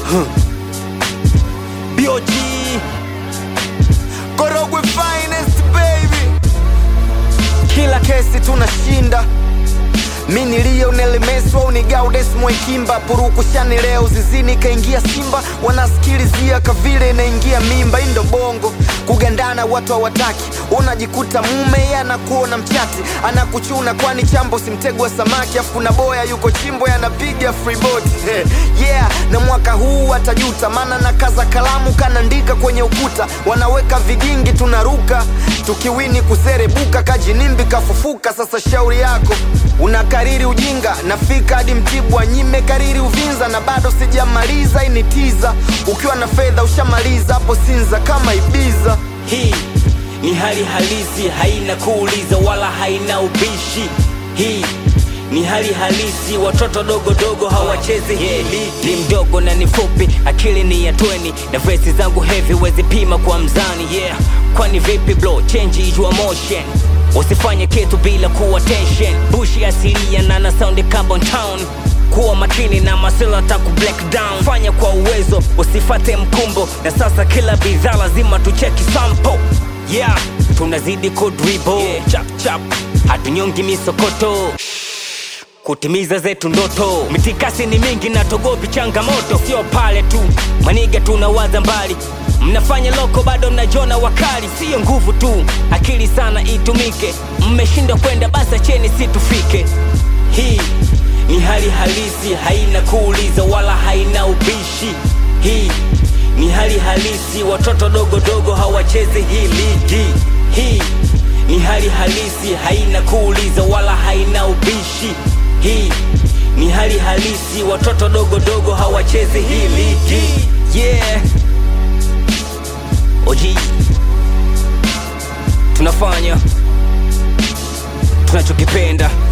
BOG Korogwe finest baby. Kila kesi tunashinda. Mini Lionel Messi au ni Gaudes Mwekimba. Purukushani leo zizini kaingia Simba. Wanasikilizia kavile inaingia mimba. Indo bongo kugandana watu hawataki. Unajikuta mume yeye anakuona mchati, anakuchuna kwani chambo simtegwa samaki. Afu kuna boya yuko chimbo yanapiga freeboat. Yeah, na mwaka huu atajuta, maana na kaza kalamu kanaandika kwenye ukuta. Wanaweka vigingi tunaruka, tukiwini kuserebuka. Kajinimbi kafufuka. Sasa shauri yako, unakariri ujinga. Nafika hadi Mtibwa, nyime kariri Uvinza. Na bado sijamaliza initiza. Ukiwa na fedha ushamaliza, hapo Sinza kama Ibiza. Hii ni hali halisi, haina kuuliza wala haina ubishi. Hii ni hali halisi, watoto dogo dogo hawachezi hili. Ni mdogo na ni fupi, akili ni ya 20. Na verses zangu heavy wezi pima kwa mzani. Yeah, kwani vipi bro, change is your motion. Usifanye kitu bila kuwa tension. Bushi asilia na sound carbon town. Kuwa makini na masela taku black down. Fanya kwa uwezo, usifate mkumbo. Na sasa kila bidhaa lazima tucheki sample. Yeah, tunazidi kudribble. Yeah, chap chap, hatunyongi misokoto. Kutimiza zetu ndoto. Mitikasi ni mingi na togopi changamoto. Sio pale tu, maniga tunawaza mbali. Mnafanya loko bado mnajona wakali. Sio nguvu tu, akili sana itumike. Mmeshindwa kwenda basa cheni situfike. Hii ni hali halisi, haina kuuliza wala haina ubishi. Hii ni hali halisi, watoto dogo dogo hawachezi hii ligi. Hii ni hali halisi, haina kuuliza wala haina ubishi. Hii ni hali halisi, watoto dogo dogo hawachezi hii ligi. Yeah, OG tunafanya tunachokipenda.